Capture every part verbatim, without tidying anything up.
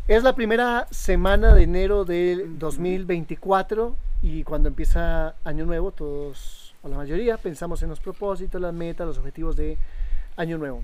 Es la primera semana de enero del dos mil veinticuatro y cuando empieza Año Nuevo, todos, o la mayoría, pensamos en los propósitos, las metas, los objetivos de Año Nuevo.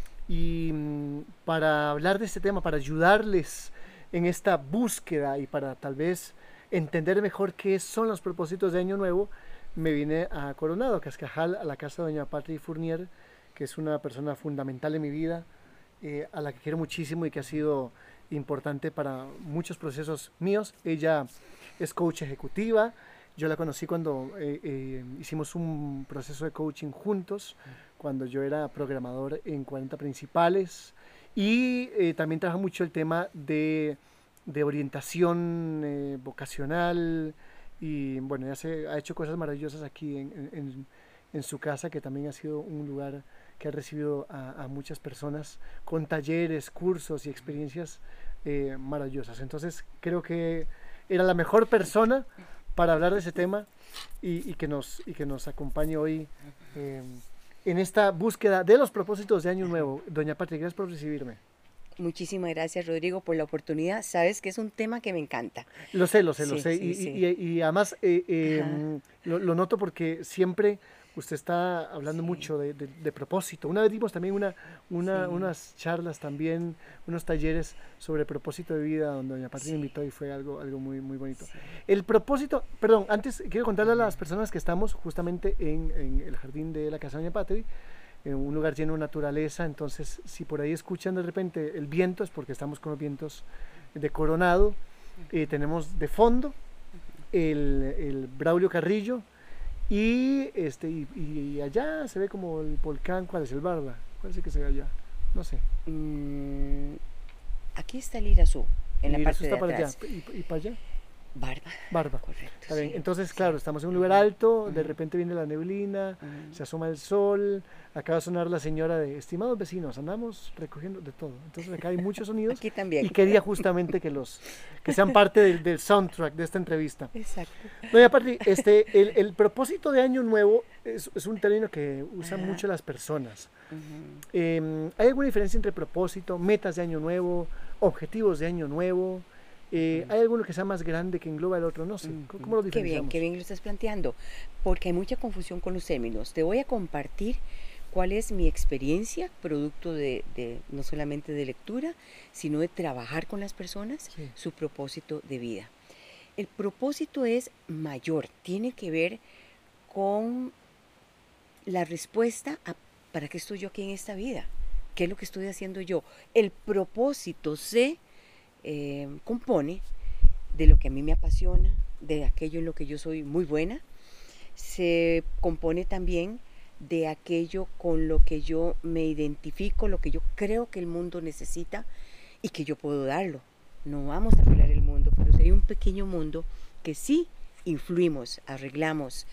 Y mm, para hablar de este tema, para ayudarles en esta búsqueda y para tal vez entender mejor qué son los propósitos de Año Nuevo, me vine a Coronado, a Cascajal, a la casa de doña Patri Fournier, que es una persona fundamental en mi vida, eh, a la que quiero muchísimo y que ha sido importante para muchos procesos míos. Ella es coach ejecutiva. Yo la conocí cuando eh, eh, hicimos un proceso de coaching juntos, cuando yo era programador en cuarenta Principales, y eh, también trabaja mucho el tema de, de orientación eh, vocacional, y bueno, ya se ha hecho cosas maravillosas aquí en, en, en su casa, que también ha sido un lugar que ha recibido a, a muchas personas con talleres, cursos y experiencias eh, maravillosas. Entonces creo que era la mejor persona para hablar de ese tema y, y, que, nos, y que nos acompañe hoy eh, en esta búsqueda de los propósitos de Año Nuevo. Doña Patri, gracias por recibirme. Muchísimas gracias, Rodrigo, por la oportunidad. Sabes que es un tema que me encanta. Lo sé, lo sé, sí, lo sé. Sí, y, sí. y, y, y además eh, eh, lo, lo noto porque siempre usted está hablando sí. mucho de, de, de propósito. Una vez dimos también una, una, sí. unas charlas también, unos talleres sobre propósito de vida, donde doña Patri sí. me invitó y fue algo, algo muy, muy bonito. Sí. El propósito, perdón, antes quiero contarle a las personas que estamos justamente en, en el jardín de la casa de doña Patri, en un lugar lleno de naturaleza. Entonces si por ahí escuchan de repente el viento es porque estamos con los vientos de Coronado. Eh, tenemos de fondo el, el Braulio Carrillo y, este, y, y allá se ve como el volcán. ¿Cuál es? El Barba. ¿Cuál es el que se ve allá? No sé. Mm, aquí está el Irazú, en el la parte está de para atrás. allá. ¿Y, y para allá? Barba. Barba. Correcto. Está bien. Sí, Entonces, sí. claro, estamos en un lugar alto, de Uh-huh. repente viene la neblina, Uh-huh. se asoma el sol, acaba de sonar la señora de, estimados vecinos, andamos recogiendo de todo. Entonces acá hay muchos sonidos. Aquí también. Y quería justamente que los que sean parte del, del soundtrack de esta entrevista. Exacto. Doña Patri, este, el, el propósito de Año Nuevo es, es un término que usan Ajá. mucho las personas. Uh-huh. Eh, ¿Hay alguna diferencia entre propósito, metas de Año Nuevo, objetivos de Año Nuevo? Eh, ¿Hay alguno que sea más grande que engloba el otro? No sé, ¿cómo, cómo lo diferenciamos? Qué bien, qué bien lo estás planteando, porque hay mucha confusión con los términos. Te voy a compartir cuál es mi experiencia, producto de, de no solamente de lectura, sino de trabajar con las personas, sí. su propósito de vida. El propósito es mayor, tiene que ver con la respuesta a ¿para qué estoy yo aquí en esta vida? ¿Qué es lo que estoy haciendo yo? El propósito se Eh, compone de lo que a mí me apasiona, de aquello en lo que yo soy muy buena. Se compone también de aquello con lo que yo me identifico, lo que yo creo que el mundo necesita y que yo puedo darlo. No vamos a arreglar el mundo, pero si hay un pequeño mundo que sí influimos, arreglamos,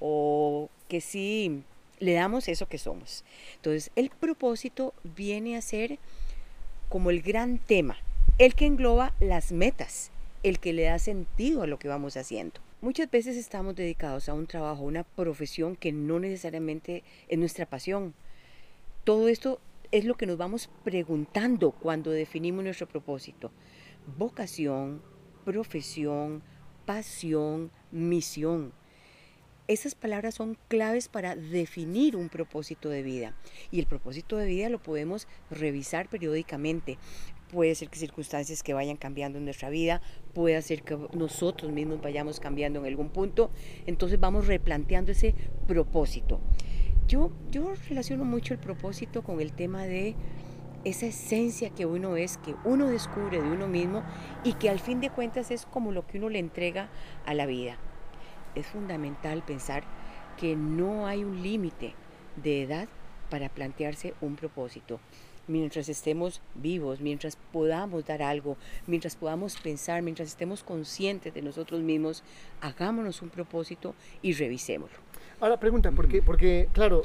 o que sí le damos eso que somos. Entonces el propósito viene a ser como el gran tema, el que engloba las metas, el que le da sentido a lo que vamos haciendo. Muchas veces estamos dedicados a un trabajo, a una profesión que no necesariamente es nuestra pasión. Todo esto es lo que nos vamos preguntando cuando definimos nuestro propósito. Vocación, profesión, pasión, misión. Esas palabras son claves para definir un propósito de vida. Y el propósito de vida lo podemos revisar periódicamente. Puede ser que circunstancias que vayan cambiando en nuestra vida, puede ser que nosotros mismos vayamos cambiando en algún punto. Entonces vamos replanteando ese propósito. Yo, yo relaciono mucho el propósito con el tema de esa esencia que uno es, que uno descubre de uno mismo y que al fin de cuentas es como lo que uno le entrega a la vida. Es fundamental pensar que no hay un límite de edad para plantearse un propósito. Mientras estemos vivos, mientras podamos dar algo, mientras podamos pensar, mientras estemos conscientes de nosotros mismos, hagámonos un propósito y revisémoslo. Ahora pregunta, porque, porque claro,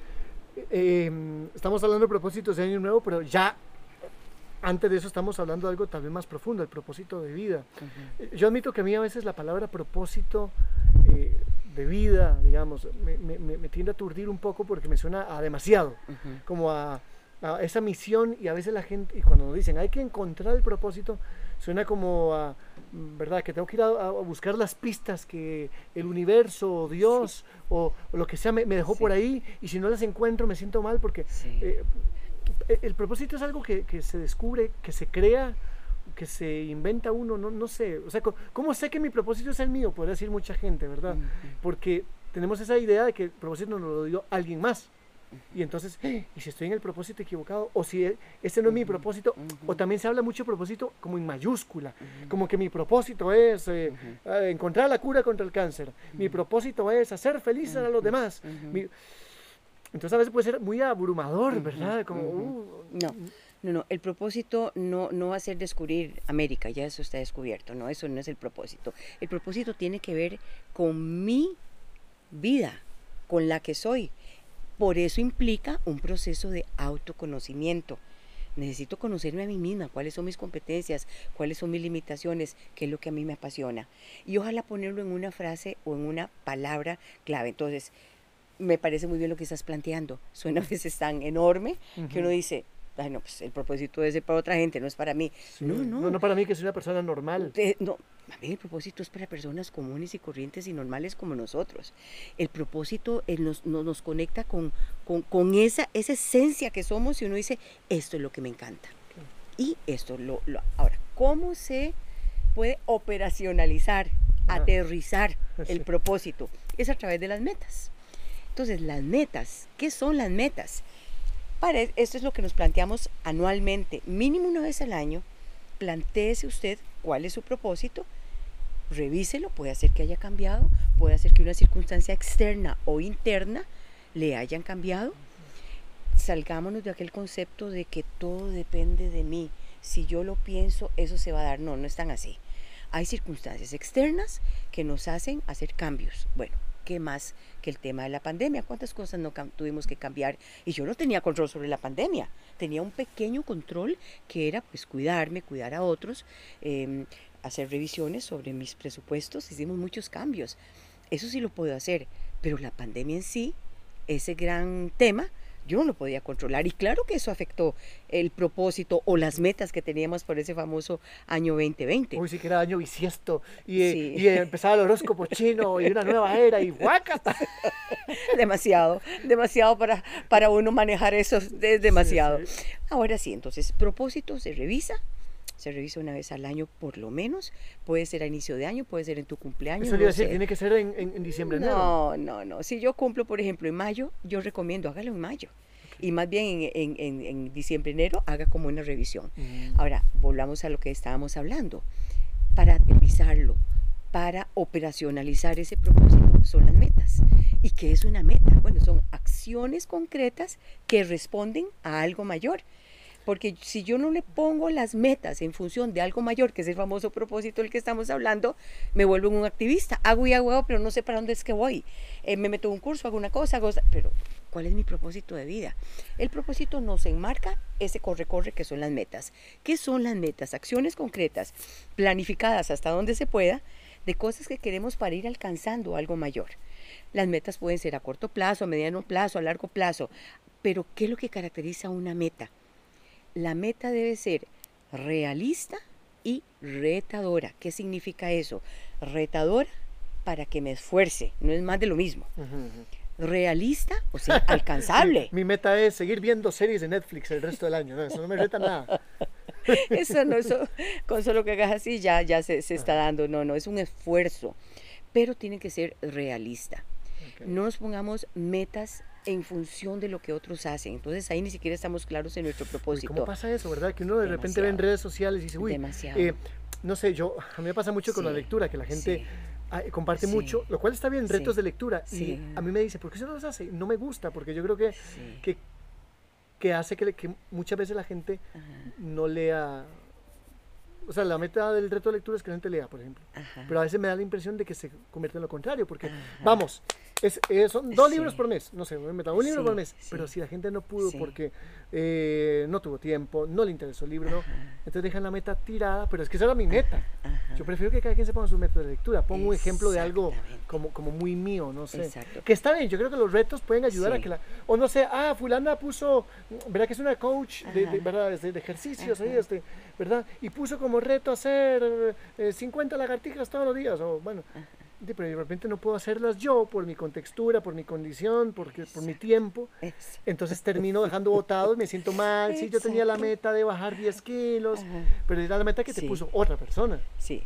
eh, estamos hablando de propósitos de Año Nuevo, pero ya antes de eso estamos hablando de algo tal vez más profundo, el propósito de vida. Uh-huh. Yo admito que a mí a veces la palabra propósito eh, de vida, digamos, me, me, me tiende a aturdir un poco porque me suena a demasiado, uh-huh. como a a esa misión, y a veces la gente, y cuando nos dicen hay que encontrar el propósito, suena como a, ¿verdad? Que tengo que ir a, a buscar las pistas que el universo, o Dios, sí. o, o lo que sea me, me dejó sí. por ahí, y si no las encuentro me siento mal, porque sí. eh, el propósito es algo que, que se descubre, que se crea, que se inventa uno, no, no sé, o sea, ¿cómo sé que mi propósito es el mío? Podría decir mucha gente, ¿verdad? Uh-huh. Porque tenemos esa idea de que el propósito nos lo dio alguien más. Y entonces, ¿y si estoy en el propósito equivocado? O si este no es mi propósito, uh-huh. o también se habla mucho de propósito como en mayúscula, uh-huh. como que mi propósito es eh, uh-huh. eh, encontrar la cura contra el cáncer, uh-huh. mi propósito es hacer felices uh-huh. a los demás. Uh-huh. Mi... Entonces a veces puede ser muy abrumador, uh-huh. ¿verdad? Como, uh, no, no, no, el propósito no, no va a ser descubrir América, ya eso está descubierto, no, eso no es el propósito. El propósito tiene que ver con mi vida, con la que soy. Por eso implica un proceso de autoconocimiento. Necesito conocerme a mí misma, cuáles son mis competencias, cuáles son mis limitaciones, qué es lo que a mí me apasiona. Y ojalá ponerlo en una frase o en una palabra clave. Entonces, me parece muy bien lo que estás planteando. Suena a veces tan enorme uh-huh. que uno dice, ay no, pues el propósito es para otra gente, no es para mí. Sí. No, no. No, no para mí, que soy una persona normal. Eh, no, a mí el propósito es para personas comunes y corrientes y normales como nosotros. El propósito eh, nos, nos, nos conecta con, con, con esa, esa esencia que somos, y uno dice, esto es lo que me encanta. Okay. Y esto, lo, lo ahora, ¿cómo se puede operacionalizar, ah. aterrizar sí. el propósito? Es a través de las metas. Entonces, las metas, ¿qué son las metas? Para, esto es lo que nos planteamos anualmente, mínimo una vez al año. Plantéese usted cuál es su propósito, revíselo, puede ser que haya cambiado, puede ser que una circunstancia externa o interna le hayan cambiado. Salgámonos de aquel concepto de que todo depende de mí, si yo lo pienso, eso se va a dar. No, no es tan así. Hay circunstancias externas que nos hacen hacer cambios. Bueno, ¿qué más que el tema de la pandemia? ¿Cuántas cosas no tuvimos que cambiar? Y yo no tenía control sobre la pandemia, tenía un pequeño control que era pues cuidarme, cuidar a otros, eh, hacer revisiones sobre mis presupuestos. Hicimos muchos cambios, eso sí lo puedo hacer, pero la pandemia en sí, ese gran tema, yo no lo podía controlar, y claro que eso afectó el propósito o las metas que teníamos por ese famoso año veinte veinte. Uy, sí que era año bisiesto, y, sí. y empezaba el horóscopo chino, y una nueva era, y ¡guácata! Demasiado, demasiado para, para uno manejar eso, es demasiado. Sí, sí. Ahora sí, entonces, propósito se revisa, se revisa una vez al año por lo menos, puede ser a inicio de año, puede ser en tu cumpleaños. Eso le iba a decir, tiene que ser en, en, en diciembre, enero. No, no, no, si yo cumplo, por ejemplo, en mayo, yo recomiendo, hágalo en mayo. Okay. Y más bien en, en, en, en diciembre, enero, haga como una revisión. Mm. Ahora, volvamos a lo que estábamos hablando. Para aterrizarlo, para operacionalizar ese propósito, son las metas. ¿Y qué es una meta? Bueno, son acciones concretas que responden a algo mayor. Porque si yo no le pongo las metas en función de algo mayor, que es el famoso propósito del que estamos hablando, me vuelvo un activista. Hago y hago, pero no sé para dónde es que voy. Eh, me meto en un curso, hago una cosa, hago... pero ¿cuál es mi propósito de vida? El propósito nos enmarca ese corre-corre que son las metas. ¿Qué son las metas? Acciones concretas, planificadas hasta donde se pueda, de cosas que queremos para ir alcanzando algo mayor. Las metas pueden ser a corto plazo, a mediano plazo, a largo plazo. Pero ¿qué es lo que caracteriza una meta? La meta debe ser realista y retadora. ¿Qué significa eso? Retadora para que me esfuerce, no es más de lo mismo. Uh-huh. Realista, o sea, alcanzable. mi, mi meta es seguir viendo series de Netflix el resto del año, no, eso no me reta nada. Eso no, eso, con solo que hagas así ya, ya se, se está dando, no, no, es un esfuerzo, pero tiene que ser realista. Okay. No nos pongamos metas en función de lo que otros hacen, entonces ahí ni siquiera estamos claros en nuestro propósito. ¿Cómo pasa eso, verdad? Que uno de Demasiado. repente ve en redes sociales y dice, uy, eh, no sé, yo, a mí me pasa mucho con sí. la lectura, que la gente sí. ah, comparte sí. mucho, lo cual está bien, retos sí. de lectura, sí. y a mí me dice, ¿por qué eso no los hace? No me gusta, porque yo creo que, sí. que, que hace que, que muchas veces la gente Ajá. no lea... O sea, la meta del reto de lectura es que la gente lea, por ejemplo. Ajá. Pero a veces me da la impresión de que se convierte en lo contrario, porque, Ajá. vamos, es, eh, son dos sí. libros por mes, no sé, me meto un libro sí, por mes, sí. pero si la gente no pudo sí. porque eh, no tuvo tiempo, no le interesó el libro, ¿no? Entonces dejan la meta tirada, pero es que esa era mi meta. Ajá. Yo prefiero que cada quien se ponga su método de lectura. Pongo un ejemplo de algo Exactamente. como, como muy mío, no sé. Exacto. Que está bien, yo creo que los retos pueden ayudar Sí. a que la... O no sé, ah, fulana puso, ¿verdad? Que es una coach de, de, Ajá. ¿verdad? de, de ejercicios, ahí, Ajá. este, ¿verdad? Y puso como reto hacer eh, cincuenta lagartijas todos los días. O bueno, de- pero de repente no puedo hacerlas yo por mi contextura, por mi condición, porque, por mi tiempo. Eso. Entonces termino dejando botado y me siento mal. Sí, yo tenía la Exacto. meta de bajar diez kilos, Ajá. pero era la meta que te Sí. puso otra persona. Sí.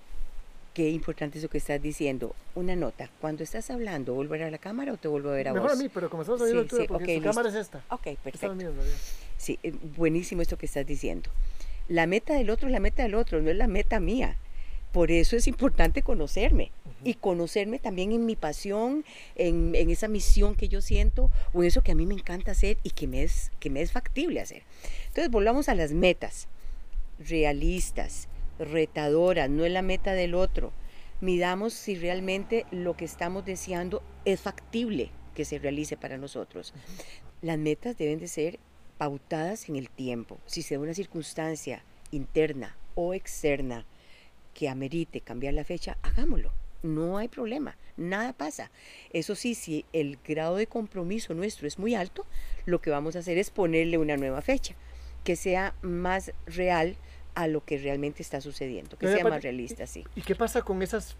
Qué importante eso que estás diciendo. Una nota. Cuando estás hablando, ¿volver a la cámara o te vuelvo a ver a Mejor vos? a mí, pero como estamos a la misma Sí, altura, sí, porque ok, su cámara es listo. esta. Ok, Esta perfecto. es mía, en realidad. Sí, eh, buenísimo esto que estás diciendo. La meta del otro es la meta del otro, no es la meta mía. Por eso es importante conocerme y conocerme también en mi pasión, en, en esa misión que yo siento o en eso que a mí me encanta hacer y que me es, que me es factible hacer. Entonces volvamos a las metas, realistas, retadoras, no es la meta del otro. Midamos si realmente lo que estamos deseando es factible que se realice para nosotros. Las metas deben de ser pautadas en el tiempo. Si se da una circunstancia interna o externa que amerite cambiar la fecha, hagámoslo. No hay problema, nada pasa. Eso sí, si el grado de compromiso nuestro es muy alto, lo que vamos a hacer es ponerle una nueva fecha, que sea más real a lo que realmente está sucediendo, que Pero sea aparte, más realista, sí. ¿Y qué pasa con esas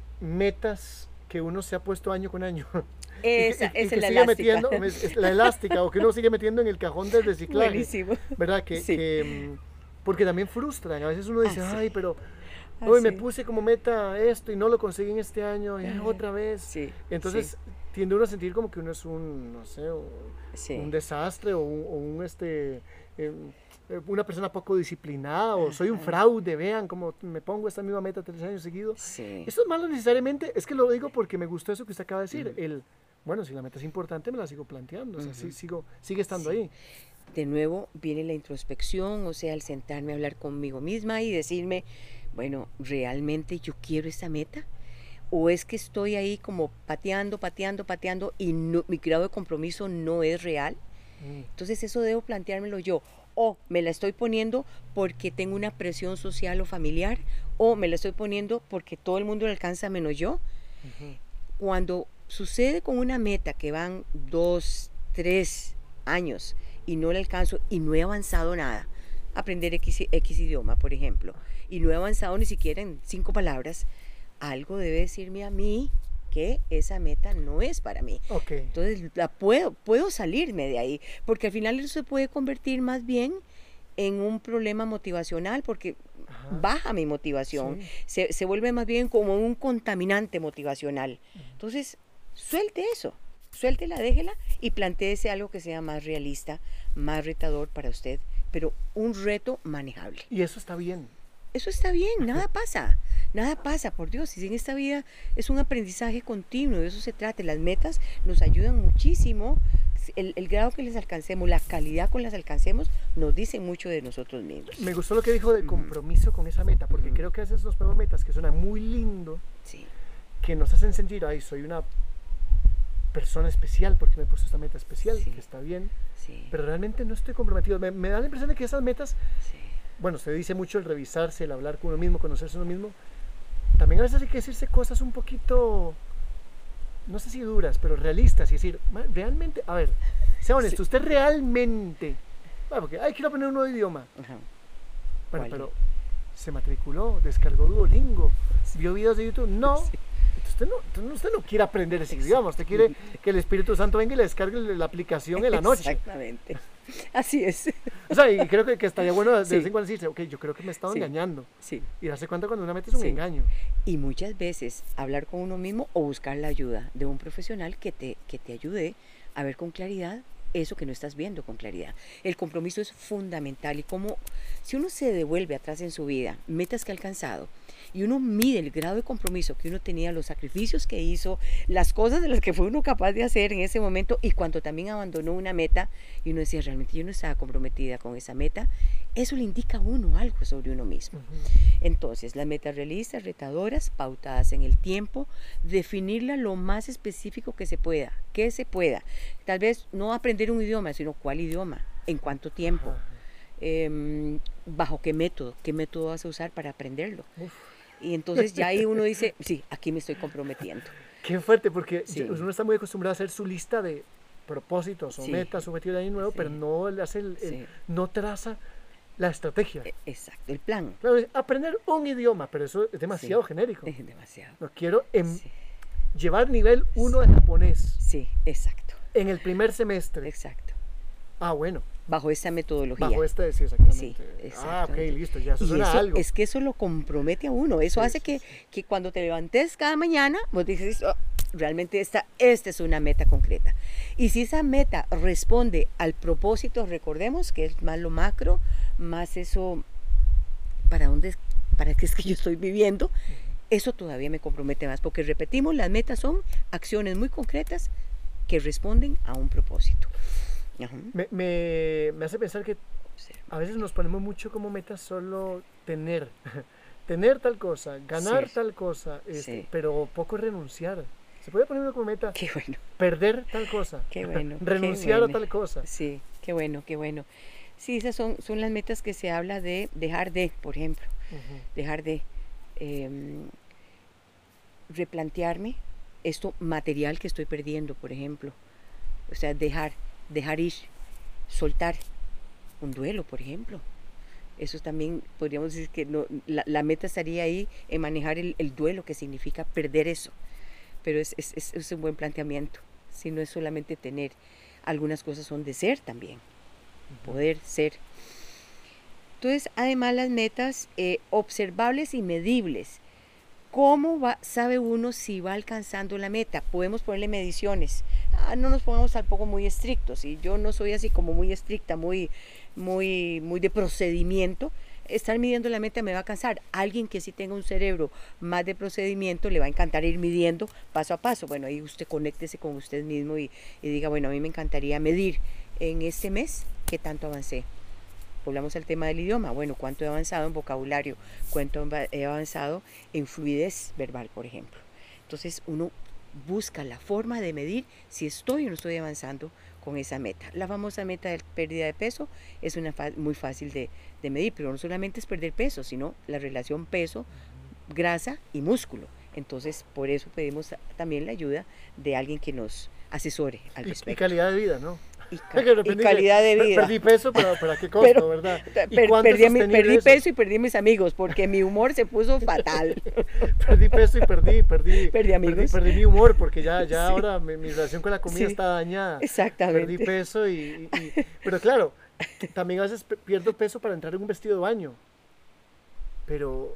metas que uno se ha puesto año con año? Esa, y que, y, y esa que es la sigue elástica. metiendo, es, es la elástica, o que uno sigue metiendo en el cajón del reciclaje. Buenísimo. ¿Verdad? Que, Sí. que, mm, porque también frustran. A veces uno dice, Ah, sí. ay, pero Ah, hoy me sí. puse como meta esto y no lo conseguí en este año, y ay, Ajá. otra vez. Sí, Entonces sí. tiende uno a sentir como que uno es un, no sé, un, Sí. un desastre o un, o un, este, eh, una persona poco disciplinada o soy un Ajá. fraude, vean cómo me pongo esta misma meta tres años seguidos. Sí. Esto es malo necesariamente, es que lo digo porque me gustó eso que usted acaba de decir, el, bueno, si la meta es importante me la sigo planteando, o sea, sí, Ujú. sigo, sigue estando Sí. ahí. De nuevo viene la introspección, o sea, el sentarme a hablar conmigo misma y decirme, bueno, ¿realmente yo quiero esta meta? ¿O es que estoy ahí como pateando, pateando, pateando y no, mi grado de compromiso no es real? Mm. Entonces eso debo planteármelo yo. O me la estoy poniendo porque tengo una presión social o familiar, o me la estoy poniendo porque todo el mundo la alcanza menos yo. Ujú. Cuando sucede con una meta que van dos, tres años y no la alcanzo y no he avanzado nada, aprender X, X idioma, por ejemplo, y no he avanzado ni siquiera en cinco palabras, algo debe decirme a mí que esa meta no es para mí. Ok. Entonces la puedo, puedo salirme de ahí, porque al final eso se puede convertir más bien en un problema motivacional, porque Ajá. baja mi motivación, Sí. se, se vuelve más bien como un contaminante motivacional. Entonces, suelte eso, suéltela, déjela y plantéese algo que sea más realista, más retador para usted, pero un reto manejable. Y eso está bien. Eso está bien, nada pasa, nada pasa, por Dios. Y en esta vida es un aprendizaje continuo, de eso se trata. Las metas nos ayudan muchísimo. El, el grado que les alcancemos, la calidad con las alcancemos, nos dicen mucho de nosotros mismos. Me gustó lo que dijo de compromiso con esa meta, porque Ujú. creo que a veces nos ponemos metas que suenan muy lindo, Sí, que nos hacen sentir, ay, soy una persona especial porque me he puesto esta meta especial, Sí. que está bien, sí, pero realmente no estoy comprometido. Me, me da la impresión de que esas metas, sí. bueno, se dice mucho el revisarse, el hablar con uno mismo, conocerse uno mismo. También a veces hay que decirse cosas un poquito, no sé si duras, pero realistas y decir, "Ma, realmente, a ver, sea honesto, Sí. usted realmente, bueno, porque, ay, quiero aprender un nuevo idioma. Ajá. Bueno, ¿Cuál pero se matriculó, descargó Duolingo, vio videos de YouTube, no. Sí. Entonces usted no, entonces usted no quiere aprender ese idioma, usted quiere que el Espíritu Santo venga y le descargue la aplicación en la noche. Exactamente. Así es. O sea, y creo que, que estaría bueno de Sí. vez en cuando decirse, ok, yo creo que me he estado Sí. engañando. Sí. Y darse cuenta cuando una meta es un Sí. engaño. Y muchas veces hablar con uno mismo o buscar la ayuda de un profesional que te, que te ayude a ver con claridad eso que no estás viendo con claridad. El compromiso es fundamental y como si uno se devuelve atrás en su vida, metas que ha alcanzado, y uno mide el grado de compromiso que uno tenía, los sacrificios que hizo, las cosas de las que fue uno capaz de hacer en ese momento y cuando también abandonó una meta y uno decía, realmente yo no estaba comprometida con esa meta, eso le indica a uno algo sobre uno mismo. Ujú. Entonces, las metas realistas, retadoras, pautadas en el tiempo, definirla lo más específico que se pueda, que se pueda. Tal vez no aprender un idioma, sino cuál idioma, en cuánto tiempo, Ajá. eh, bajo qué método, qué método vas a usar para aprenderlo. Uf. Y entonces ya ahí uno dice, sí, aquí me estoy comprometiendo. Qué fuerte, porque Sí. uno está muy acostumbrado a hacer su lista de propósitos o Sí. metas, objetivos de año nuevo, Sí. pero no le hace el, el- Sí. no traza la estrategia. E- Exacto, el plan. Claro, es aprender un idioma, pero eso es demasiado Sí. genérico. Es demasiado. No quiero em- Sí, llevar nivel uno de japonés sí, exacto, en el primer semestre. exacto. Ah, bueno, Bajo esta metodología. bajo este, sí, exactamente. Sí, Ah, ok, exactamente. listo, ya eso Y suena a eso, algo. es que eso lo compromete a uno. Eso Sí, hace sí, que, sí. que cuando te levantes cada mañana, vos dices, "Oh, realmente esta, esta es una meta concreta". Y si esa meta responde al propósito, recordemos que es más lo macro, más eso, para dónde, es- para qué es que yo estoy viviendo, eso todavía me compromete más, porque repetimos, las metas son acciones muy concretas que responden a un propósito. Ajá. Me, me, me hace pensar que Sí. a veces nos ponemos mucho como meta solo tener, tener tal cosa, ganar Sí. tal cosa, este, Sí. pero poco renunciar. Se puede poner uno como meta Qué bueno, perder tal cosa, qué bueno. qué renunciar bueno. a tal cosa. Sí, qué bueno, qué bueno. Sí, esas son, son las metas que se habla de dejar de, por ejemplo, Ujú. dejar de em, replantearme esto material que estoy perdiendo, por ejemplo. O sea, dejar, dejar ir, soltar un duelo, por ejemplo. Eso también podríamos decir que no, la, la meta estaría ahí en manejar el, el duelo que significa perder eso. Pero es, es, es, es un buen planteamiento. Si no es solamente tener, algunas cosas son de ser también, poder ser. Entonces, además las metas eh, observables y medibles. ¿Cómo va, sabe uno si va alcanzando la meta? Podemos ponerle mediciones. Ah, no nos pongamos tampoco muy estrictos. Y yo no soy así como muy estricta, muy, muy, muy de procedimiento. Estar midiendo la meta me va a cansar. Alguien que sí tenga un cerebro más de procedimiento le va a encantar ir midiendo paso a paso. Bueno, ahí usted conéctese con usted mismo y, y diga, bueno, a mí me encantaría medir en este mes qué tanto avancé. Volvamos al tema del idioma. Bueno, cuánto he avanzado en vocabulario, cuánto he avanzado en fluidez verbal, por ejemplo. Entonces uno busca la forma de medir si estoy o no estoy avanzando con esa meta. La famosa meta de pérdida de peso es una fa- muy fácil de, de medir, pero no solamente es perder peso, sino la relación peso, grasa y músculo. Entonces, por eso pedimos también la ayuda de alguien que nos asesore al Y, y respecto. calidad de vida, ¿no? Y, ca- Que de y repente calidad de dice, "Per- vida. Perdí peso, pero ¿para qué costo, Pero, verdad? ¿Y Per- cuánto es perdí, a mi- sostenible perdí eso? peso y perdí mis amigos porque mi humor se puso fatal. Perdí peso y perdí, perdí, Perdí amigos. perdí, mi humor porque ya, ya Sí. ahora mi, mi relación con la comida Sí. está dañada. Exactamente. Perdí peso y, y- y- pero claro, también a veces pe- pierdo peso para entrar en un vestido de baño. Pero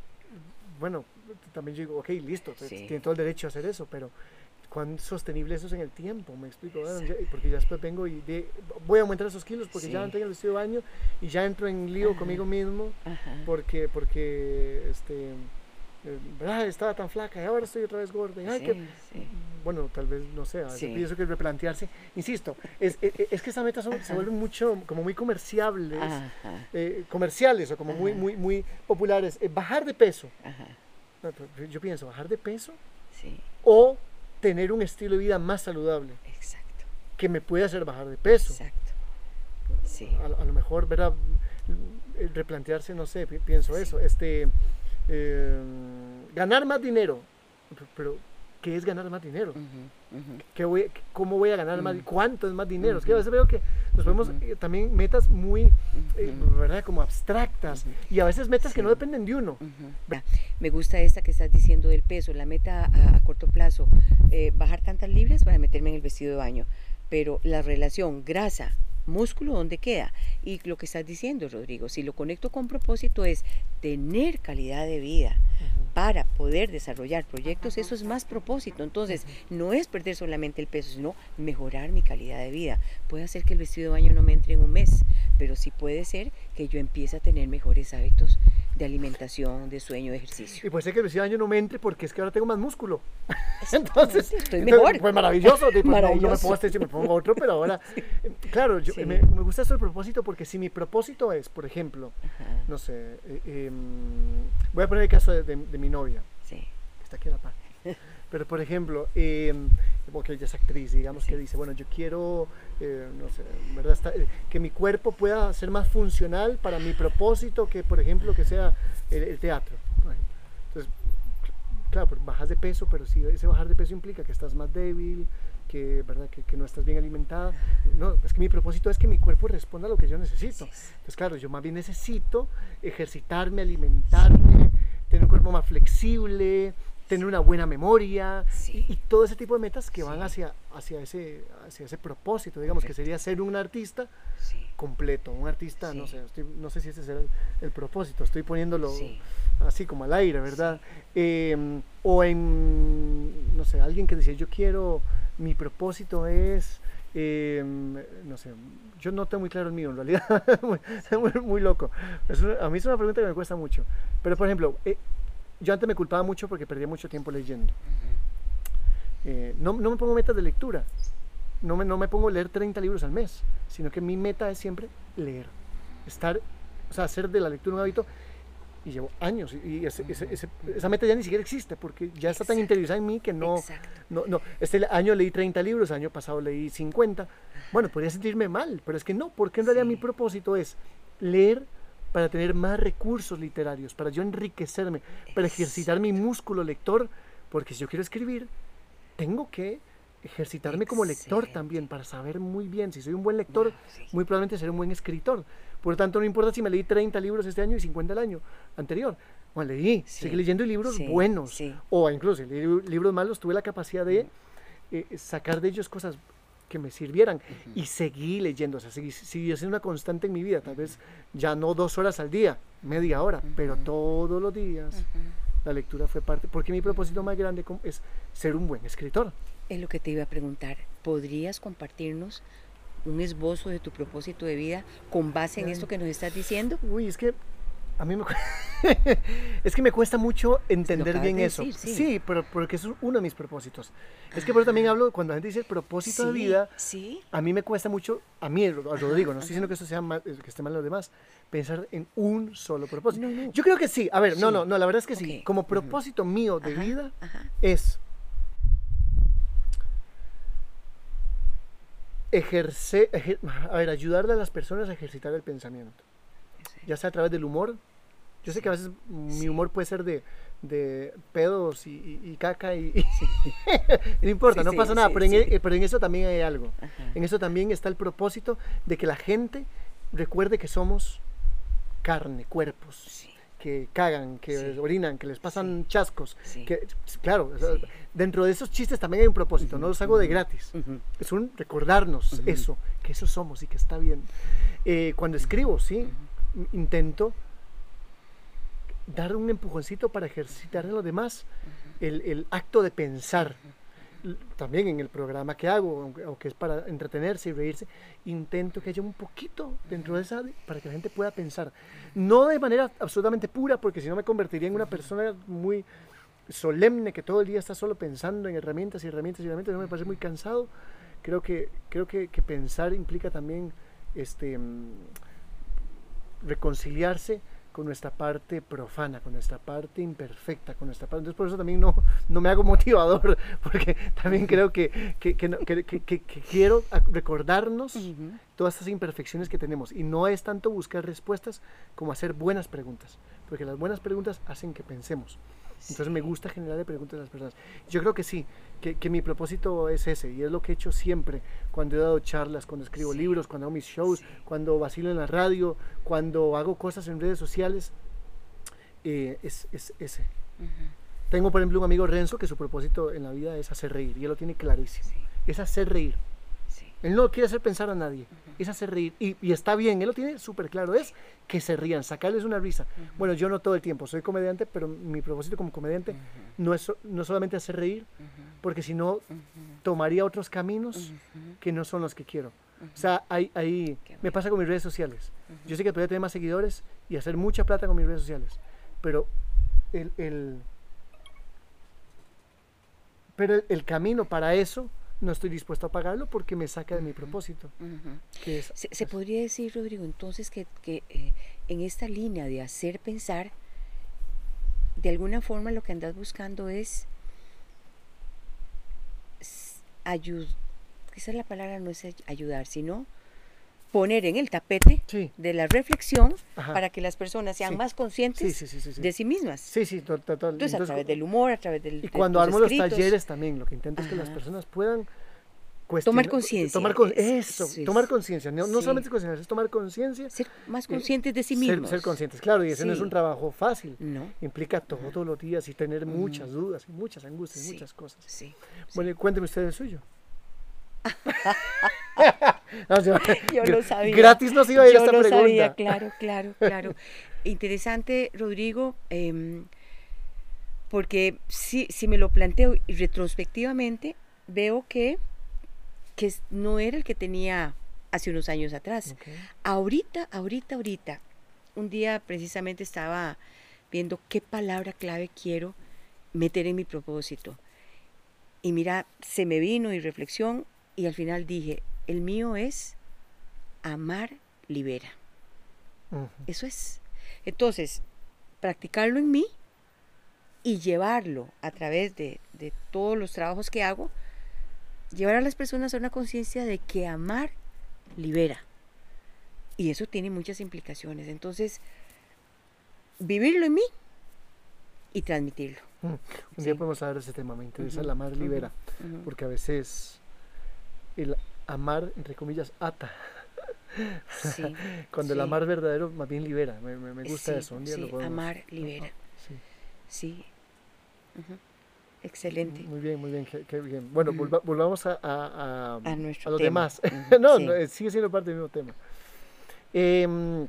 bueno, también yo digo, ok, listo, Sí. tiene todo el derecho a hacer eso, pero ¿cuán sostenible eso es en el tiempo? Me explico. Bueno, ya- Exacto. porque ya después vengo y de- voy a aumentar esos kilos porque Sí. ya entré en el vestido de baño y ya entro en lío Ajá. conmigo mismo Ajá. porque, porque este, eh, ¿verdad? Estaba tan flaca y ahora estoy otra vez gorda. y, ay, Sí, que- sí. Bueno, tal vez, no sé, a veces Sí. pienso que replantearse. Insisto, es, es, es que estas metas son- se vuelven mucho, como muy comerciables, Ajá. eh, comerciales o como muy, Ajá. muy, muy populares. Eh, bajar de peso. Ajá. No, pero yo pienso, bajar de peso Sí, o tener un estilo de vida más saludable exacto. que me puede hacer bajar de peso. Exacto. Sí. A, a lo mejor, ¿verdad? Eh, replantearse, no sé, pi- pienso Sí. eso. Este, eh, ganar más dinero. P- Pero, ¿qué es ganar más dinero? Ujú, ujú. ¿Qué voy, ¿Cómo voy a ganar más? Mm. ¿Cuánto es más dinero? Es que a Ujú. veces veo que nos ponemos Ujú. eh, también metas muy, eh, Ujú. ¿verdad? Como abstractas. Ujú. Y a veces metas que Sí. no dependen de uno. Ujú. Ya, me gusta esta que estás diciendo del peso, la meta a, a corto plazo, eh, bajar tantas libras para meterme en el vestido de baño, pero la relación grasa, músculo, ¿dónde queda? Y lo que estás diciendo, Rodrigo, si lo conecto con propósito es tener calidad de vida para poder desarrollar proyectos, eso es más propósito. Entonces, no es perder solamente el peso, sino mejorar mi calidad de vida. Puede hacer que el vestido de baño no me entre en un mes, pero sí puede ser que yo empiece a tener mejores hábitos de alimentación, de sueño, de ejercicio. Y puede ser que el vestido de baño no me entre porque es que ahora tengo más músculo. Entonces, estoy entonces, mejor. Pues maravilloso. de- pues, no- No, me Maravilloso. puedo este, me pongo otro, pero ahora. eh, Claro, yo, Sí. me, me gusta eso el propósito porque si mi propósito es, por ejemplo, Ajá, no sé, eh, em, voy a poner el caso de, de- de mi novia, sí, que está aquí a la par. Pero, por ejemplo, eh, porque ella es actriz, digamos que Sí. dice, bueno, yo quiero, eh, no sé, ¿verdad? Está- eh, que mi cuerpo pueda ser más funcional para mi propósito, que, por ejemplo, que sea el, el teatro. por ejemplo. Entonces, claro, pues bajas de peso, pero si ese bajar de peso implica que estás más débil, que, ¿verdad? Que, que no estás bien alimentada. No, es que mi propósito es que mi cuerpo responda a lo que yo necesito. Entonces, claro, yo más bien necesito ejercitarme, alimentarme, tener un cuerpo más flexible, tener una buena memoria, Sí. y, y todo ese tipo de metas que van Sí. hacia, hacia, ese, hacia ese propósito, digamos, Correcto. que sería ser un artista Sí. completo, un artista, Sí. no sé, estoy, no sé si ese es el, el propósito, estoy poniéndolo Sí. así como al aire, ¿verdad? Eh, o en, no sé, alguien que decía, yo quiero, mi propósito es, eh, no sé, yo no tengo muy claro el mío en realidad, muy, muy, muy loco. Es una, a mí es una pregunta que me cuesta mucho, pero por ejemplo, eh, yo antes me culpaba mucho porque perdía mucho tiempo leyendo. Eh, no, no me pongo metas de lectura, no me, no me pongo a leer treinta libros al mes, sino que mi meta es siempre leer, estar, o sea, hacer de la lectura un hábito, y llevo años, y ese, ese, ese, esa meta ya ni siquiera existe, porque ya está tan Exacto. interiorizada en mí que no, Exacto. no, no, este año leí treinta libros, el año pasado leí cincuenta, bueno, podría sentirme mal, pero es que no, porque en realidad Sí. mi propósito es leer para tener más recursos literarios, para yo enriquecerme, para ejercitar mi músculo lector, porque si yo quiero escribir, tengo que ejercitarme como lector Excelente. también, para saber muy bien, si soy un buen lector, Wow, sí. muy probablemente seré un buen escritor. Por lo tanto, no importa si me leí treinta libros este año y cincuenta el año anterior. Bueno, leí, Sí. seguí leyendo libros Sí. buenos, Sí. o incluso leí libros malos, tuve la capacidad de eh, sacar de ellos cosas que me sirvieran, y seguí leyendo, o sea, seguí, siguió siendo una constante en mi vida, tal vez ya no dos horas al día, media hora, pero todos los días la lectura fue parte, porque mi propósito más grande com- es ser un buen escritor. Es lo que te iba a preguntar. ¿Podrías compartirnos un esbozo de tu propósito de vida con base en Ay. esto que nos estás diciendo? Uy, es que a mí me, cu- es que me cuesta mucho entender acabas bien de eso. decir, sí. Sí, pero porque eso es uno de mis propósitos. Es que por eso también hablo, cuando la gente dice propósito de Sí, vida, sí. a mí me cuesta mucho, a mí, a Rodrigo, no estoy diciendo que eso sea mal, que esté mal en los demás, pensar en un solo propósito. No, no. Yo creo que sí, a ver, no, Sí. no, no, la verdad es que sí. Ok. Como Ujú. propósito mío de Ajá, vida ajá. es ejercer, ejer- a ver, ayudarle a las personas a ejercitar el pensamiento, ya sea a través del humor. Yo sé que a veces mi humor puede ser de, de pedos y, y- y caca y, y no importa, Sí, no sí, pasa nada, sí, pero, en, sí. e- pero en eso también hay algo. Ajá. En eso también está el propósito de que la gente recuerde que somos carne, cuerpos, Sí. que cagan, que Sí. orinan, que les pasan chascos, Sí. que, claro, o sea, Sí. dentro de esos chistes también hay un propósito, no los hago de gratis. Ujú. Es un recordarnos Ujú. eso, que eso somos y que está bien. Eh, cuando escribo, sí, m- intento dar un empujoncito para ejercitar en los demás el, el acto de pensar. L- También en el programa que hago, aunque, aunque es para entretenerse y reírse, intento que haya un poquito dentro de esa, de- para que la gente pueda pensar. No de manera absolutamente pura, porque si no me convertiría en una persona muy solemne que todo el día está solo pensando en herramientas y herramientas y herramientas, no me parece muy cansado. Creo que, creo que, que pensar implica también este, mm, reconciliarse con nuestra parte profana, con nuestra parte imperfecta, con nuestra parte. Entonces por eso también no, no me hago motivador, porque también creo que, que, que, no- que- que- que- que quiero a- recordarnos Ujú. todas estas imperfecciones que tenemos. Y no es tanto buscar respuestas como hacer buenas preguntas, porque las buenas preguntas hacen que pensemos. Entonces me gusta generarle preguntas a las personas. Yo creo que sí, que, que mi propósito es ese, y es lo que he hecho siempre, cuando he dado charlas, cuando escribo Sí. libros, cuando hago mis shows, Sí. cuando vacilo en la radio, cuando hago cosas en redes sociales, eh, es, es ese. Ujú. Tengo, por ejemplo, un amigo Renzo que su propósito en la vida es hacer reír, y él lo tiene clarísimo. Sí. Es hacer reír. Sí. Él no quiere hacer pensar a nadie, es hacer reír. Y, y está bien, él lo tiene súper claro, es que se rían, sacarles una risa. Bueno, yo no todo el tiempo, soy comediante, pero mi propósito como comediante no es so- no solamente hacer reír, porque si no tomaría otros caminos que no son los que quiero. O sea, hay, hay, Qué me bueno. pasa con mis redes sociales. Yo sé que podría tener más seguidores y hacer mucha plata con mis redes sociales, pero el, el, pero el, el camino para eso no estoy dispuesto a pagarlo porque me saca de mi propósito, Ujú. que es, Se, se es- podría decir, Rodrigo, entonces que, que, eh, en esta línea de hacer pensar, de alguna forma lo que andas buscando es ayudar, quizás la palabra no es ay- ayudar, sino poner en el tapete Sí. de la reflexión Ajá. para que las personas sean Sí. más conscientes Sí, sí, sí, sí, sí. de sí mismas. Sí, sí, to- total. Entonces, a Entonces, través del humor, a través del y de cuando tus armo los escritos. talleres también, lo que intento es que las Ajá. personas puedan cuestionar, Tomar conciencia, tomar con- es- eso, eso es. tomar conciencia. No, no Sí. solamente conciencia, es tomar conciencia. Ser más eh, conscientes de sí ser, mismos. ser conscientes, claro, y ese no es Sí. un trabajo fácil. No. Implica todos los días y tener muchas dudas, y muchas angustias, y Sí. muchas cosas. Sí. Bueno, y cuénteme usted el suyo. No, yo, Yo lo sabía. Gratis nos iba a ir Yo esta lo pregunta. sabía, claro, claro, claro. Interesante, Rodrigo, em, porque si, si me lo planteo y retrospectivamente, veo que, que es- no era el que tenía hace unos años atrás. Ok. Ahorita, ahorita, ahorita, un día precisamente estaba viendo qué palabra clave quiero meter en mi propósito. Y mira, se me vino y reflexión y al final dije, el mío es amar libera. Ujú. Eso es. Entonces, practicarlo en mí y llevarlo a través de, de todos los trabajos que hago, llevar a las personas a una conciencia de que amar libera. Y eso tiene muchas implicaciones. Entonces, vivirlo en mí y transmitirlo. Mm. Un Sí. día podemos hablar de ese tema, me interesa Ujú, el amar libera, ujú, ujú. porque a veces el amar, entre comillas, ata, Sí, cuando el sí. amar verdadero más bien libera, me, me- me gusta Sí, eso, un día sí, lo podemos... amar libera. Sí. Sí. Ujú. Excelente. Muy bien, muy bien, qué, qué bien. Bueno, Ujú. volva- volvamos a, a, a, A nuestro a los tema. demás. Ujú, no, sí. no, eh, sigue siendo parte del mismo tema. Em,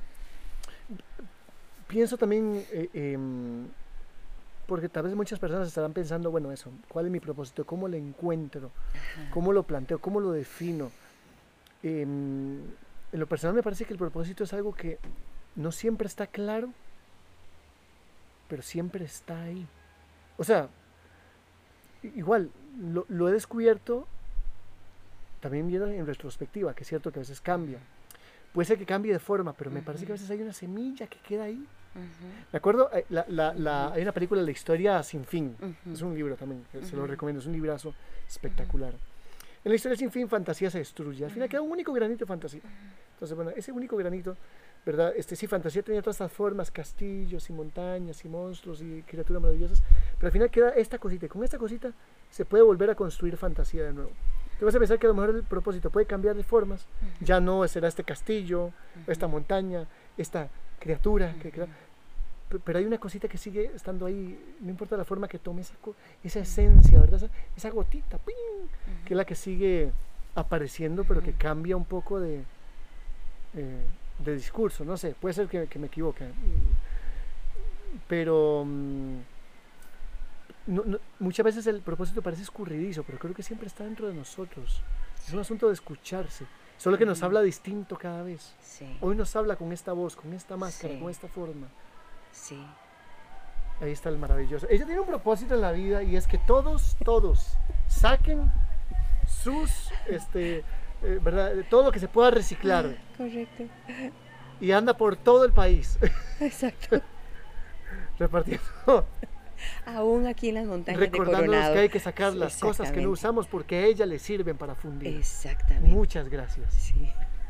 pienso también, eh, em, porque tal vez muchas personas estarán pensando, bueno, eso, ¿cuál es mi propósito? ¿Cómo lo encuentro? Ajá. ¿Cómo lo planteo? ¿Cómo lo defino? Em, en lo personal me parece que el propósito es algo que no siempre está claro, pero siempre está ahí. O sea, i- igual, lo, lo he descubierto también viendo en retrospectiva, que es cierto que a veces cambia. Puede ser que cambie de forma, pero me parece que a veces hay una semilla que queda ahí. Ujú, ¿De acuerdo? Eh, La, la, la, hay una película, La historia sin fin. ujú. Es un libro también, que se lo Ujú. recomiendo. Es un librazo espectacular. En La historia sin fin, fantasía se destruye. Al final queda un único granito de fantasía. Entonces, bueno, ese único granito, ¿verdad? Este, sí, fantasía tenía todas estas formas, castillos y montañas y monstruos y criaturas maravillosas. Pero al final queda esta cosita. Y con esta cosita se puede volver a construir fantasía de nuevo. Te vas a pensar que a lo mejor el propósito puede cambiar de formas. Ya no será este castillo, esta montaña, esta criatura. Que, que- pe- pero hay una cosita que sigue estando ahí, no importa la forma que tome, esa, co- esa esencia, ¿verdad? Esa, esa gotita, ¡ping! Que es la que sigue apareciendo, pero que cambia un poco de, eh, de discurso. No sé, puede ser que, que me equivoque. Pero mm, no- no- muchas veces el propósito parece escurridizo, pero creo que siempre está dentro de nosotros. Es un asunto de escucharse, solo que nos Ujú. habla distinto cada vez. Sí, Hoy nos habla con esta voz, con esta máscara, Sí. con esta forma. sí. Ahí está el maravilloso. Ella tiene un propósito en la vida y es que todos, todos saquen sus, este, eh, ¿verdad? Todo lo que se pueda reciclar Correcto. y anda por todo el país Exacto. repartiendo, Aún aquí en las montañas de recordándonos Coronado. que hay que sacar las cosas que no Exactamente. usamos porque a ella le sirven para fundir. Exactamente. Muchas gracias. Sí.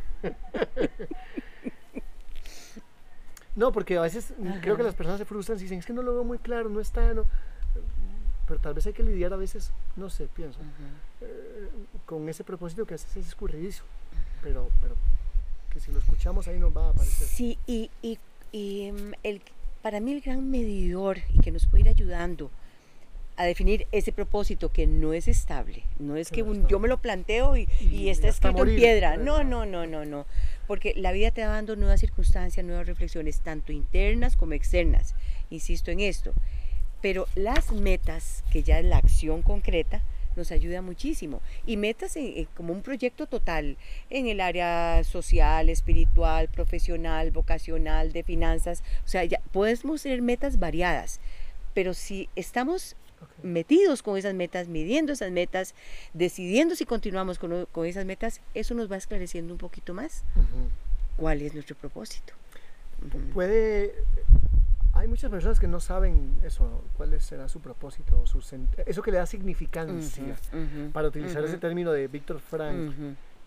No, porque a veces mm, creo que las personas se frustran y dicen, es que no lo veo muy claro, no está, no. Pero tal vez hay que lidiar a veces, no sé, pienso, Ujú. eh, con ese propósito que a veces es escurridizo, pero, pero que si lo escuchamos ahí nos va a aparecer. Sí, y, y, y, em, el, para mí el gran medidor y que nos puede ir ayudando a definir ese propósito que no es estable, no es Que que no es un- estable. yo me lo planteo y, Y y está hasta escrito morir, en piedra. pues, No, no. no, no, no, no, porque la vida te va dando nuevas circunstancias, nuevas reflexiones, tanto internas como externas, insisto en esto. Pero las metas, que ya es la acción concreta, nos ayuda muchísimo. Y metas en- en- como un proyecto total en el área social, espiritual, profesional, vocacional, de finanzas. O sea, ya podemos tener metas variadas. Pero si estamos Ok. metidos con esas metas, midiendo esas metas, decidiendo si continuamos con, con esas metas, eso nos va esclareciendo un poquito más Ujú. cuál es nuestro propósito. Ujú. Puede, hay muchas personas que no saben eso, cuál será su propósito, su sen- eso que le da significancia, Ujú, ujú, para utilizar ese ujú, término de Víctor Frank, ujú.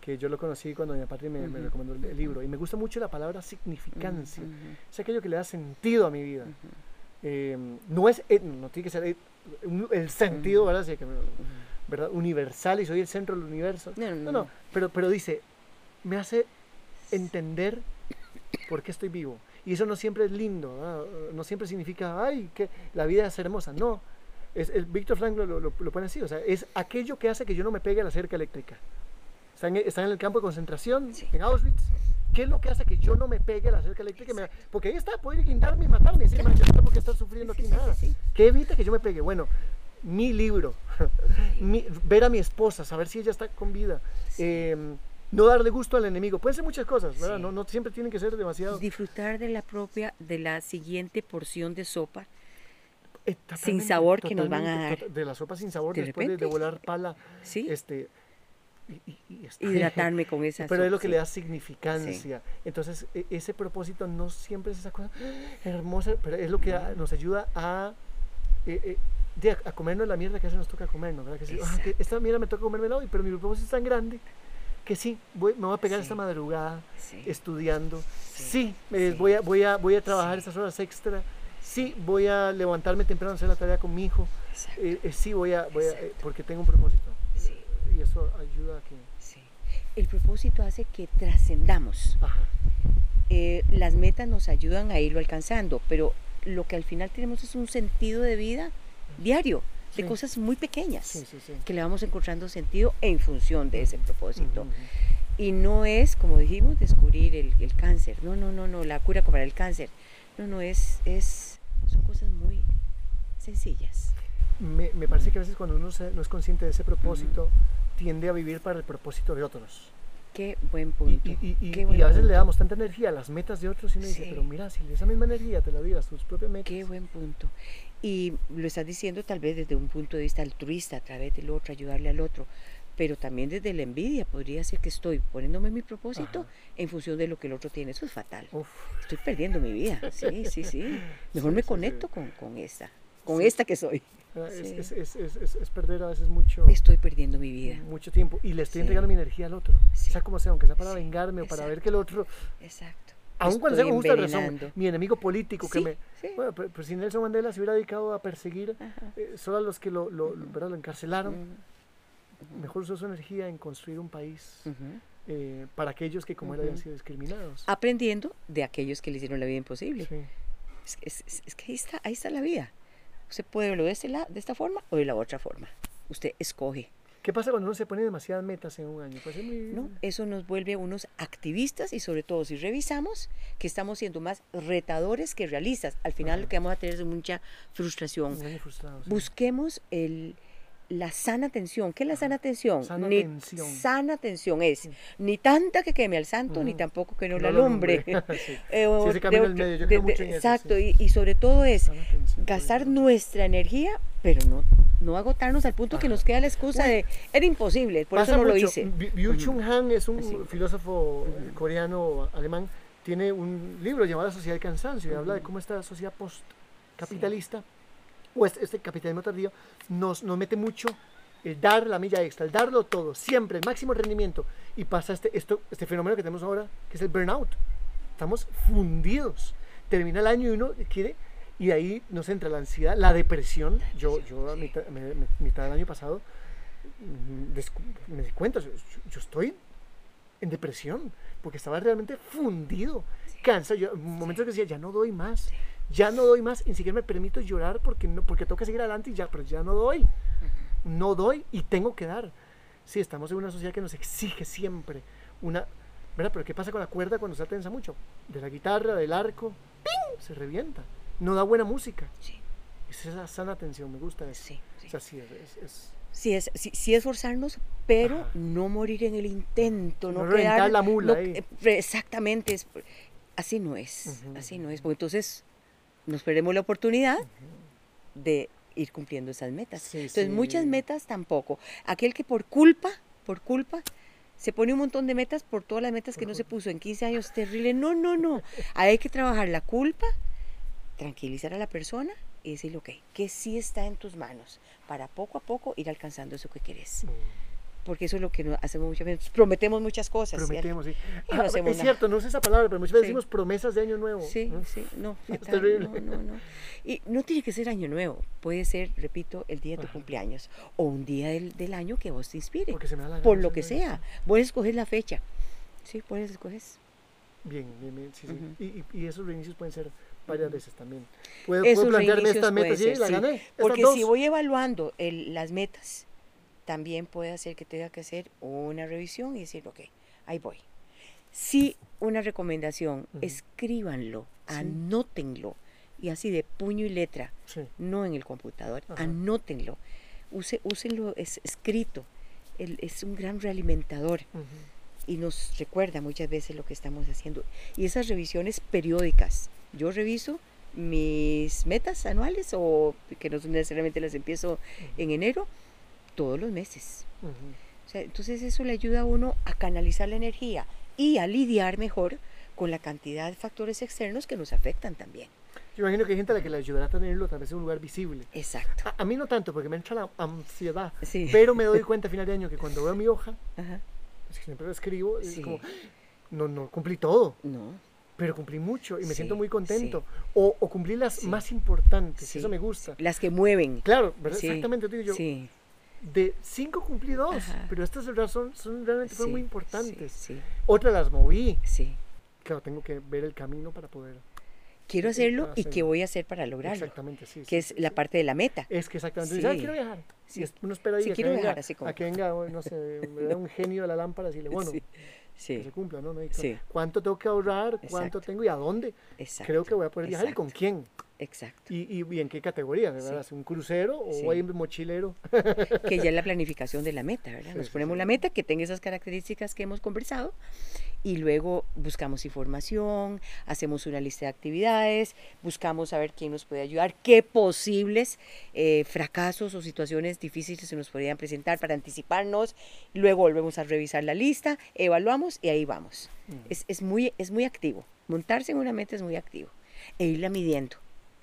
que yo lo conocí cuando mi Patri me, uh-huh. me recomendó el, el libro. Y me gusta mucho la palabra significancia. Uh-huh. Es aquello que le da sentido a mi vida. Uh-huh. Eh, no es, eh, no tiene que ser eh, el sentido, uh-huh. ¿verdad? Así que, ¿verdad? Universal y soy el centro del universo. No, no, no. no. Pero, pero dice, me hace entender por qué estoy vivo. Y eso no siempre es lindo, ¿verdad? No siempre significa, ay, que la vida es hermosa. No. Es, el Víctor Frank lo, lo, lo pone así, o sea, es aquello que hace que yo no me pegue a la cerca eléctrica. Están, están en el campo de concentración, sí. en Auschwitz. ¿Qué es lo que hace que yo no me pegue a la cerca eléctrica? Me, porque ahí está, puede guindarme y matarme. Y decir, claro. yo no tengo por qué estar sufriendo sí, aquí sí, nada. Sí, sí. ¿Qué evita que yo me pegue? Bueno, mi libro, sí. mi, ver a mi esposa, saber si ella está con vida. Sí. Eh, no darle gusto al enemigo. Pueden ser muchas cosas, ¿verdad? Sí. No, no siempre tienen que ser demasiado. Disfrutar de la propia, de la siguiente porción de sopa. Eh, sin sabor que nos van a dar. De la sopa sin sabor, de después de, de volar pala. Sí. Este, y, y, y este, hidratarme con esa pero sopa, es lo que sí. le da significancia. Sí. Entonces, e, ese propósito no siempre es esa cosa hermosa, pero es lo que a, nos ayuda a, eh, eh, de, a comernos la mierda que a veces nos toca comernos, ¿verdad? Que, sí, ah, que esta mierda me toca comerme hoy, pero mi propósito es tan grande que sí, voy, me voy a pegar sí. esta madrugada sí. estudiando. Sí, sí, eh, sí. Voy, a, voy, a, voy a trabajar sí. esas horas extra. Sí, voy a levantarme temprano a hacer la tarea con mi hijo. Eh, eh, sí, voy a, voy a eh, porque tengo un propósito. Sí. Y eso ayuda a que... Sí. El propósito hace que trascendamos. Eh, las metas nos ayudan a irlo alcanzando, pero lo que al final tenemos es un sentido de vida diario, de sí. cosas muy pequeñas, sí, sí, sí. que le vamos encontrando sentido en función de ese propósito. Uh-huh. Y no es, como dijimos, descubrir el, el cáncer. No, no, no, no, la cura para el cáncer. No, no, es... es son cosas muy sencillas. Me, me parece que a veces cuando uno se, no es consciente de ese propósito, uh-huh. tiende a vivir para el propósito de otros. Qué buen punto. Y, y, y, Qué y, buen y a veces punto. le damos tanta energía a las metas de otros y uno sí. dice, pero mira, si esa misma energía te la dieras tus propias metas. Qué buen punto. Y lo estás diciendo tal vez desde un punto de vista altruista, a través del otro, ayudarle al otro. Pero también desde la envidia podría ser que estoy poniéndome mi propósito Ajá. en función de lo que el otro tiene. Eso es fatal. Uf. Estoy perdiendo mi vida. Sí, sí, sí. Mejor sí, me sí, conecto sí. Con, con esta, con sí. esta que soy. Es, sí. es, es, es, es, es perder a veces mucho... Estoy perdiendo mi vida. Mucho tiempo. Y le estoy sí. entregando mi energía al otro. Sí. Sea como sea, aunque sea para sí. vengarme Exacto. o para ver que el otro... Exacto. Aún cuando sea con justa razón, mi enemigo político sí, que me... Sí. Bueno, pero, pero si Nelson Mandela se hubiera dedicado a perseguir eh, solo a los que lo, lo, uh-huh. ¿verdad? lo encarcelaron... Uh-huh. Mejor usó su energía en construir un país uh-huh. eh, para aquellos que como uh-huh. él habían sido discriminados. Aprendiendo de aquellos que le hicieron la vida imposible. Sí. Es, es, es, es que ahí está, ahí está la vida. Usted puede verlo de, este la, de esta forma o de la otra forma. Usted escoge. ¿Qué pasa cuando uno se pone demasiadas metas en un año? Pues es muy... No, eso nos vuelve unos activistas y sobre todo si revisamos que estamos siendo más retadores que realistas. Al final uh-huh. lo que vamos a tener es mucha frustración. Muy frustrado, sí. Busquemos el... la sana tensión. ¿Qué es la sana tensión? Sana ni, tensión. Sana tensión es sí. ni tanta que queme al santo, uh-huh. ni tampoco que no, no la alumbre. sí. eh, sí, ese camino del medio, yo de, creo de, mucho en exacto, eso. Sí. Y, y sobre todo es tensión, gastar nuestra energía, pero no, no agotarnos al punto Ajá. que nos queda la excusa Uy. de, era imposible, por Pasa eso no mucho. lo hice. Byung-Chul Han es un sí. filósofo uh-huh. coreano, alemán, tiene un libro llamado La Sociedad del Cansancio, y uh-huh. habla de cómo esta sociedad postcapitalista, sí. o este, este capitalismo tardío, nos, nos mete mucho el dar la milla extra, el darlo todo, siempre, el máximo rendimiento. Y pasa este, esto, este fenómeno que tenemos ahora, que es el burnout. Estamos fundidos. Termina el año y uno quiere, y ahí nos entra la ansiedad, la depresión. Yo, yo a mitad, me, me, mitad del año pasado me di cuenta, yo, yo estoy en depresión, porque estaba realmente fundido, cansado. Yo, momentos que decía, ya no doy más, ya no doy más, y ni siquiera me permito llorar porque, no, porque tengo que seguir adelante, y ya, pero ya no doy. No doy y tengo que dar. Sí, estamos en una sociedad que nos exige siempre una, ¿verdad? Pero ¿qué pasa con la cuerda cuando se tensa mucho? De la guitarra, del arco, ¡ping! Se revienta. No da buena música. Sí. Es esa sana tensión, me gusta eso. Sí, sí. O sea, sí, es, es... Sí, es, sí, sí esforzarnos, pero Ajá. no morir en el intento, no, no reventar quedar, la mula no, ahí. Exactamente, es, así no es, uh-huh. así no es, porque entonces nos perdemos la oportunidad uh-huh. de ir cumpliendo esas metas. Sí, Entonces, sí. muchas metas tampoco. Aquel que por culpa, por culpa, se pone un montón de metas por todas las metas que no se puso en quince años, terrible. No, no, no. Hay que trabajar la culpa, tranquilizar a la persona y decirle, ok, que sí está en tus manos para poco a poco ir alcanzando eso que querés. porque eso es lo que no- hacemos muchas veces, prometemos muchas cosas. ¿cierto? Prometemos, sí. Y no Ah, hacemos es nada. cierto, no uso esa palabra, pero muchas veces Sí. decimos promesas de año nuevo. Sí, ¿no? sí, no, Es fatal, terrible. no, no, no. Y no tiene que ser año nuevo, puede ser, repito, el día de tu Ajá. cumpleaños o un día del, del año que vos te inspire, Porque se me da la gana por lo hacer que eso. sea. Vos escoges la fecha, sí, puedes escoger. Bien, bien, bien, sí, sí. Ujú. y, y, y esos reinicios pueden ser varias Ujú. veces también. Puedo, Esos puedo plantearme reinicios estas metas, puede sí, ser, la sí. gané. Estas Porque dos. si voy evaluando el- las metas, también puede hacer que tenga que hacer una revisión y decir, ok, ahí voy. Sí, una recomendación, Ujú. escríbanlo, Sí. anótenlo, y así de puño y letra, Sí. no en el computador, Ajá. anótenlo, Use, úsenlo es, escrito, el- es un gran realimentador Ujú. y nos recuerda muchas veces lo que estamos haciendo. Y esas revisiones periódicas, yo reviso mis metas anuales o que no necesariamente las empiezo en enero, todos los meses. Ujú. O sea, entonces eso le ayuda a uno a canalizar la energía y a lidiar mejor con la cantidad de factores externos que nos afectan también. Yo imagino que hay gente a la que le ayudará a tenerlo tal vez en un lugar visible. Exacto. A, a mí no tanto, porque me entra la ansiedad. Sí. Pero me doy cuenta a final de año que cuando veo mi hoja, Ajá. es que siempre lo escribo, es Sí. como, no, no cumplí todo, No. pero cumplí mucho y me Sí, siento muy contento. sí. O, o cumplí las Sí. más importantes, Sí, eso me gusta. sí. Las que mueven. Claro, ¿verdad? Sí, Exactamente, te digo yo, Sí. de cinco cumplí dos, Ajá. pero estas de verdad son, son realmente fueron sí, muy importantes. Sí, sí, Otras las moví. sí. Claro, tengo que ver el camino para poder. Quiero eh, hacerlo y hacerlo. qué voy a hacer para lograrlo. Exactamente, sí. Que sí, es sí, la sí. parte de la meta. Es que exactamente. Sí. Dice, "Ay, quiero viajar". Sí. Y es- uno espera ahí Sí, a, que quiero venga, viajar, así como- a que venga, no sé, me da un genio de la lámpara y decirle, bueno, Sí, que sí, se cumpla, ¿no? No hay- Sí. ¿Cuánto tengo que ahorrar? ¿Cuánto Exacto. tengo y a dónde? exacto. Creo que voy a poder viajar y con exacto, quién. Exacto. Y, y, y en qué categoría, de ¿verdad? Sí. ¿Un crucero o Sí. voy en mochilero? Que ya es la planificación de la meta, ¿verdad? Sí, Nos sí, ponemos sí. la meta que tenga esas características que hemos conversado y luego buscamos información, hacemos una lista de actividades, buscamos saber quién nos puede ayudar, qué posibles eh, fracasos o situaciones difíciles se nos podrían presentar para anticiparnos, luego volvemos a revisar la lista, evaluamos y ahí vamos. Mm. Es, es muy, es muy activo, montarse en una meta es muy activo e irla midiendo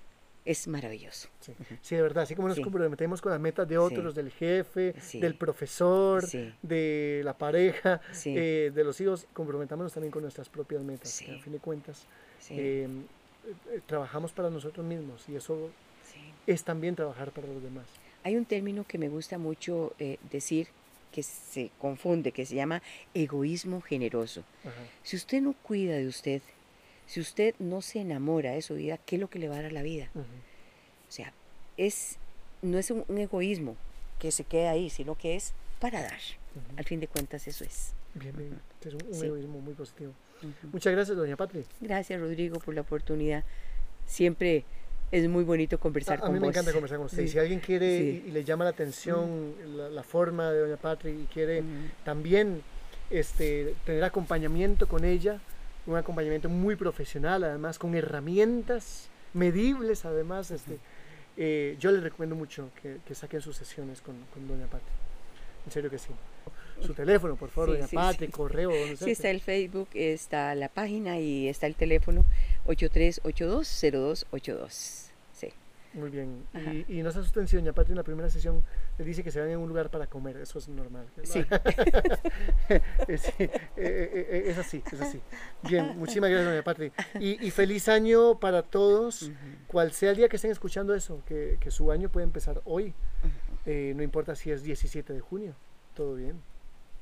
es maravilloso. Sí. Sí, de verdad, así como nos Sí. comprometemos con las metas de otros, Sí. del jefe, Sí. del profesor, Sí. de la pareja, Sí. eh, de los hijos, comprometámonos también con nuestras propias metas. Sí. Que a fin de cuentas, Sí, eh, eh, trabajamos para nosotros mismos y eso sí. es también trabajar para los demás. Hay un término que me gusta mucho eh, decir que se confunde, que se llama egoísmo generoso. Ajá. Si usted no cuida de usted, si usted no se enamora de su vida, ¿qué es lo que le va a dar a la vida? Ujú. O sea, es, no es un, un egoísmo que se queda ahí, sino que es para dar. Ujú. Al fin de cuentas eso es. Bien, bien. Es un, un Sí. egoísmo muy positivo. Ujú. Muchas gracias, doña Patri. Gracias, Rodrigo, por la oportunidad. Siempre es muy bonito conversar A, a con mí me vos. encanta conversar con usted. Sí. Si alguien quiere Sí. y, y le llama la atención la, la forma de doña Patri y quiere Ujú. también este, tener acompañamiento con ella, un acompañamiento muy profesional, además con herramientas medibles, además, este, eh, yo les recomiendo mucho que, que saquen sus sesiones con, con doña Patri. En serio que sí. Su teléfono, por favor, Sí, doña sí, Patri, sí. correo, donde sea. Sí, está el Facebook, está la página y está el teléfono ocho tres ocho dos cero dos ocho dos. Sí. Muy bien. Ajá. Y, y no se asusten si doña Patri en la primera sesión les dice que se van en un lugar para comer. Eso es normal. Sí. es, eh, eh, eh, es así, es así. Bien, muchísimas gracias, doña Patri. Y, y feliz año para todos. Ujú. Cual sea el día que estén escuchando eso, que, que su año puede empezar hoy. Ujú. Eh, no importa si es diecisiete de junio. Todo bien.